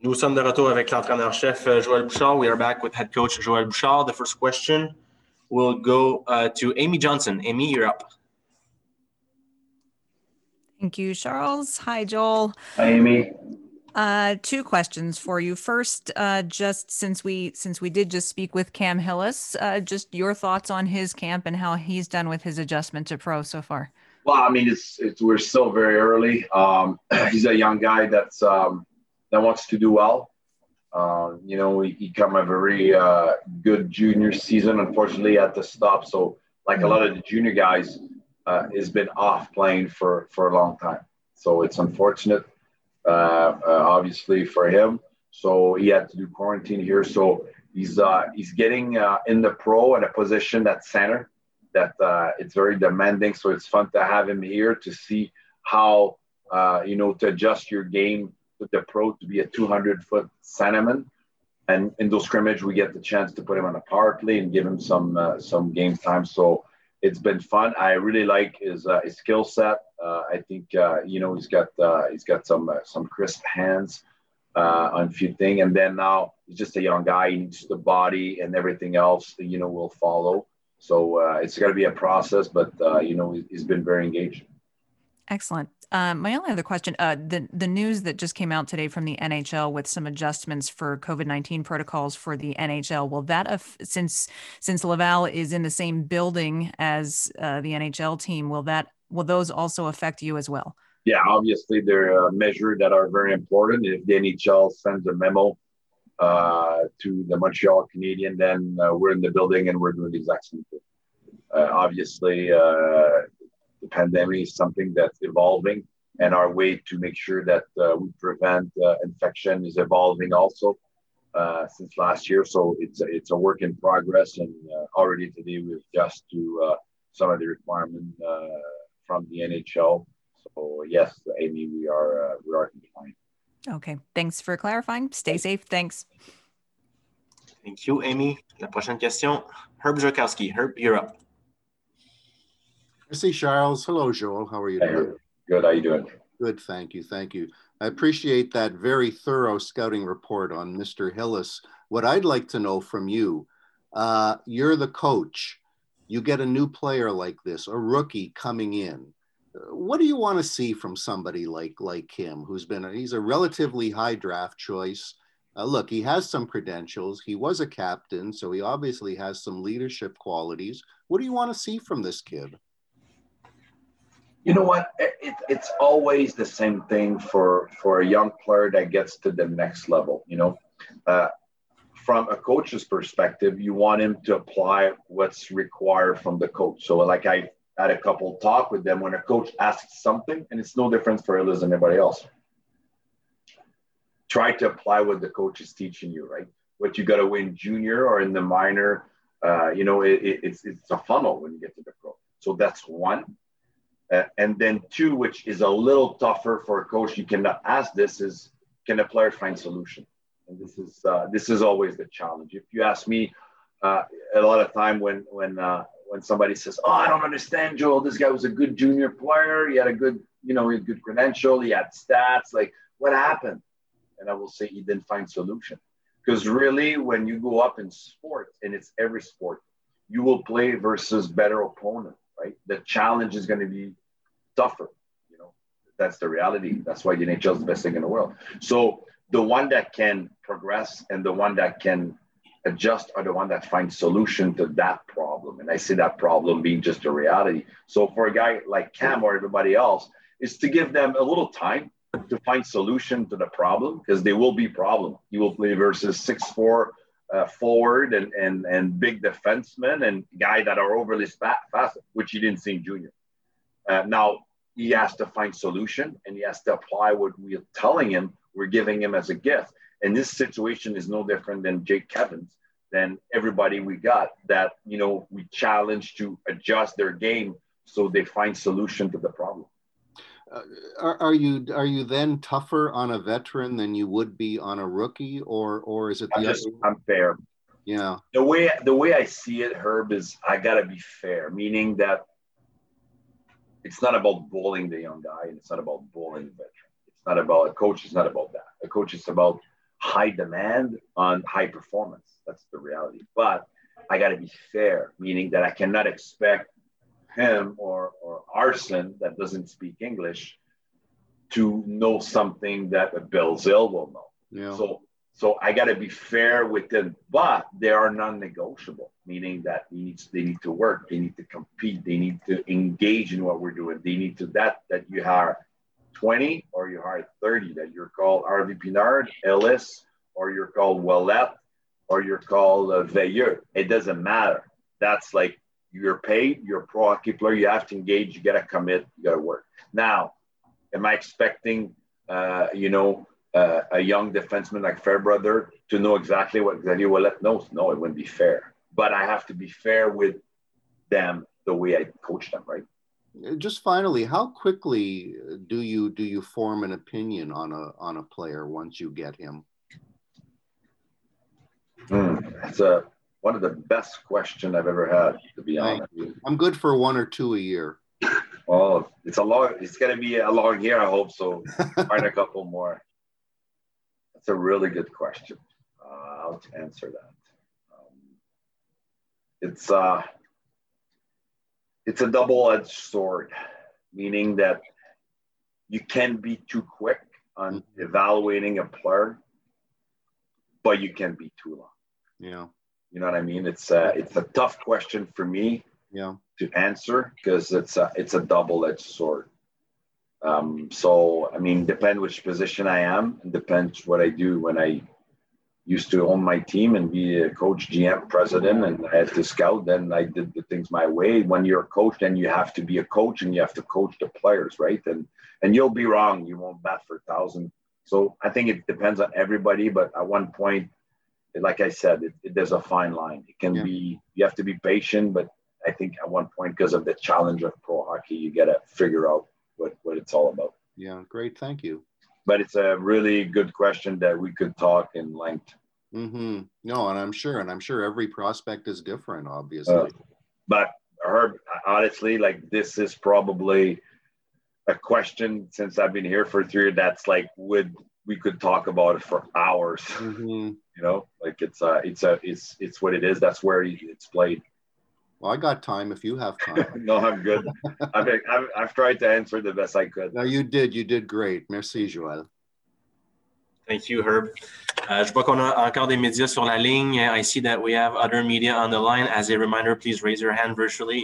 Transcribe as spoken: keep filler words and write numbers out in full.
Nous sommes de retour avec l'entraîneur-chef Joël Bouchard. We are back with head coach Joël Bouchard. The first question will go uh, to Amy Johnson. Amy, you're up. Thank you, Charles. Hi, Joel. Hi, Amy. Uh, two questions for you. First, uh, just since we since we did just speak with Cam Hillis, uh, just your thoughts on his camp and how he's done with his adjustment to pro so far. Well, I mean, it's, it's we're still very early. Um, he's a young guy that's um, that wants to do well. Uh, you know, he, he come a very uh, good junior season. Unfortunately, at the stop. So, like a lot of the junior guys, uh, has been off playing for for a long time. So it's unfortunate. Uh, uh, obviously for him, so he had to do quarantine here. So he's uh, he's getting uh, in the pro at a position at center that uh, it's very demanding. So it's fun to have him here to see how uh, you know to adjust your game with the pro to be a two hundred foot centerman. And in those scrimmage, we get the chance to put him on a power play and give him some uh, some game time. So it's been fun. I really like his uh, his skill set. Uh, I think uh, you know he's got uh, he's got some uh, some crisp hands uh, on a few things, and then now he's just a young guy. He needs the body and everything else. You know, will follow. So uh, it's got to be a process, but uh, you know he's been very engaged. Excellent. Um, my only other question: uh, the the news that just came out today from the N H L with some adjustments for COVID nineteen protocols for the N H L. Will that, af- since since Laval is in the same building as uh, the N H L team, will that will those also affect you as well? Yeah, obviously they're uh, measures that are very important. If the N H L sends a memo uh, to the Montreal Canadiens, then uh, we're in the building and we're doing the exact same thing. Uh, obviously. Uh, The pandemic is something that's evolving, and our way to make sure that uh, we prevent uh, infection is evolving also uh, since last year. So it's a, it's a work in progress, and uh, already today we adjust to uh, some of the requirements uh, from the N H L. So yes, Amy, we are uh, we are compliant. Okay, thanks for clarifying. Stay safe. Thanks. Thank you, Amy. La prochaine question, Herb Jakowski. Herb, you're up. Merci, Charles. Hello, Joel. How are you Hey, doing? good. How you doing? Good. Thank you. Thank you. I appreciate that very thorough scouting report on Mister Hillis. What I'd like to know from you, uh, you're the coach. You get a new player like this, a rookie coming in. What do you want to see from somebody like, like him, who's been, a, he's a relatively high draft choice. Uh, look, he has some credentials. He was a captain, so he obviously has some leadership qualities. What do you want to see from this kid? You know what? It, it, it's always the same thing for, for a young player that gets to the next level. You know, uh, from a coach's perspective, you want him to apply what's required from the coach. So like I had a couple talk with them when a coach asks something, and it's no different for Ellis than anybody else. Try to apply what the coach is teaching you, right? What you got to win junior or in the minor, uh, you know, it, it, it's, it's a funnel when you get to the pro. So that's one. Uh, and then two, which is a little tougher for a coach, you cannot ask this, is can a player find solution? And this is uh, this is always the challenge. If you ask me, uh, a lot of time when when uh, when somebody says, "Oh, I don't understand, Joel. This guy was a good junior player. He had a good, you know, he had good credential. He had stats. Like, what happened?" And I will say he didn't find solution. Because really, when you go up in sports, and it's every sport, you will play versus better opponent. Right? The challenge is going to be tougher. You know, that's the reality. That's why the N H L is the best thing in the world. So the one that can progress and the one that can adjust are the one that finds solution to that problem. And I see that problem being just a reality. So for a guy like Cam or everybody else, is to give them a little time to find solution to the problem, because there will be problem. You will play versus six four Uh, forward and, and and big defensemen and guys that are overly fast, which he didn't see in junior. Uh, now he has to find solution, and he has to apply what we're telling him we're giving him as a gift. And this situation is no different than Jake Kevins, than everybody we got that, you know, we challenge to adjust their game so they find solution to the problem. Uh, are, are you are you then tougher on a veteran than you would be on a rookie, or or is it the I'm just other? I'm fair. Yeah. The way the way I see it, Herb, is I gotta be fair, meaning that it's not about bullying the young guy, and it's not about bullying the veteran. It's not about a coach. It's not about that. A coach is about high demand on high performance. That's the reality. But I got to be fair, meaning that I cannot expect him or, or Arsene that doesn't speak English to know something that a Belzile will know. Yeah. So, so I got to be fair with them, but they are non-negotiable, meaning that they need, they need to work, they need to compete, they need to engage in what we're doing. They need to, that, that you hire twenty or you hire thirty, that you're called Harvey Pinard, Ellis, or you're called Ouellet, or you're called uh, Veilleux. It doesn't matter. That's like, you're paid, you're a pro hockey player, you have to engage, you got to commit, you got to work. Now, am I expecting, uh, you know, uh, a young defenseman like Fairbrother to know exactly what Xavier Ouellet knows? No, it wouldn't be fair. But I have to be fair with them the way I coach them, right? Just finally, how quickly do you do you form an opinion on a on a player once you get him? Mm, that's a one of the best questions I've ever had, to be Thank honest. you. I'm good for one or two a year. Well, it's a long. It's gonna be a long year, I hope so. Find a couple more. That's a really good question. Uh, how to answer that? Um, it's uh, it's a double-edged sword, meaning that you can be too quick on evaluating a player, but you can be too long. Yeah. You know what I mean? It's uh, it's a tough question for me Yeah. to answer because it's a, it's a double-edged sword. Um, so, I mean, depend which position I am and depends what I do. When I used to own my team and be a coach, G M, president, and I had to scout, then I did the things my way. When you're a coach, then you have to be a coach and you have to coach the players, right? And and you'll be wrong. You won't bat for a thousand. So I think it depends on everybody. But at one point, like I said, it, it, there's a fine line. It can Yeah. be, you have to be patient, but I think at one point, because of the challenge of pro hockey, you got to figure out what, what it's all about. Yeah. Great. Thank you. But it's a really good question that we could talk in length. Mm-hmm. No, and I'm sure, and I'm sure every prospect is different, obviously. Uh, but Herb, honestly, like this is probably a question since I've been here for three years that's like, would we could talk about it for hours. Mm-hmm. You know, like it's a, it's a, it's, it's what it is. That's where it's played. Well, I got time if you have time. No, I'm good. I've, I've, I've tried to answer the best I could. No, you did. You did great. Merci, Joël. Thank you, Herb. Uh, je vois qu'on a encore des médias sur la ligne. I see that we have other media on the line. As a reminder, please raise your hand virtually